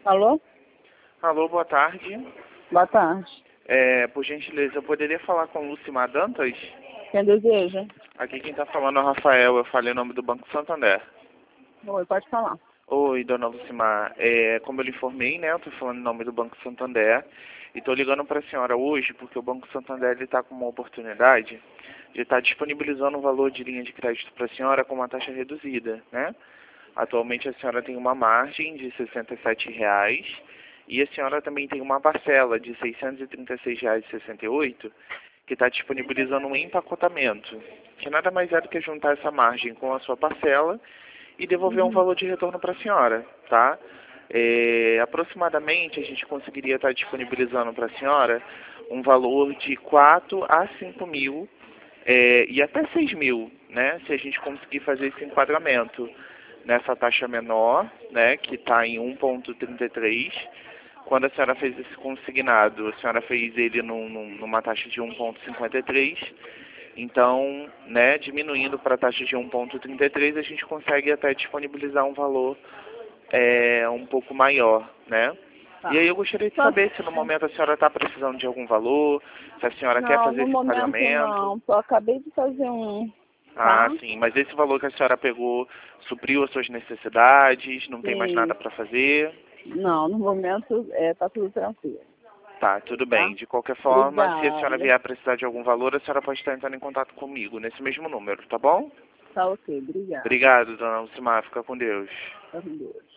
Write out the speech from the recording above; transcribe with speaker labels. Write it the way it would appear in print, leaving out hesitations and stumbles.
Speaker 1: Alô?
Speaker 2: Alô, boa tarde.
Speaker 1: Boa tarde.
Speaker 2: Por gentileza, eu poderia falar com Lucimar Dantas?
Speaker 1: Quem deseja?
Speaker 2: Aqui quem está falando é o Rafael, eu falei o nome do Banco Santander.
Speaker 1: Oi, pode falar.
Speaker 2: Oi, dona Lucimar. Como eu lhe informei, né, eu estou falando em nome do Banco Santander e estou ligando para a senhora hoje porque o Banco Santander está com uma oportunidade de estar disponibilizando um valor de linha de crédito para a senhora com uma taxa reduzida, né? Atualmente a senhora tem uma margem de R$ 67,00 e a senhora também tem uma parcela de R$ 636,68 que está disponibilizando um empacotamento, que nada mais é do que juntar essa margem com a sua parcela e devolver um valor de retorno para a senhora, tá? Aproximadamente a gente conseguiria estar disponibilizando para a senhora um valor de 4 a 5 mil e até 6 mil, né? Se a gente conseguir fazer esse enquadramento nessa taxa menor, né? Que está em 1,33. Quando a senhora fez esse consignado, a senhora fez ele numa taxa de 1,53. Então, né, diminuindo para a taxa de 1,33, a gente consegue até disponibilizar um valor um pouco maior, né?
Speaker 1: Tá.
Speaker 2: E aí eu gostaria de saber se no momento a senhora está precisando de algum valor, se a senhora quer
Speaker 1: Não,
Speaker 2: fazer
Speaker 1: no
Speaker 2: esse
Speaker 1: momento
Speaker 2: pagamento.
Speaker 1: não. Só acabei de fazer um,
Speaker 2: Ah,
Speaker 1: tá?
Speaker 2: sim, mas esse valor que a senhora pegou supriu as suas necessidades, não tem mais
Speaker 1: Sim.
Speaker 2: nada para fazer?
Speaker 1: Não, no momento tá tudo tranquilo,
Speaker 2: Tá, tudo
Speaker 1: tá?
Speaker 2: bem. De qualquer forma, se a senhora
Speaker 1: Obrigada.
Speaker 2: vier a precisar de algum valor, a senhora pode estar entrando em contato comigo, nesse mesmo número, tá bom?
Speaker 1: Tá ok, obrigada.
Speaker 2: Obrigado, dona Lucimar. Fica com Deus.
Speaker 1: Tá com Deus.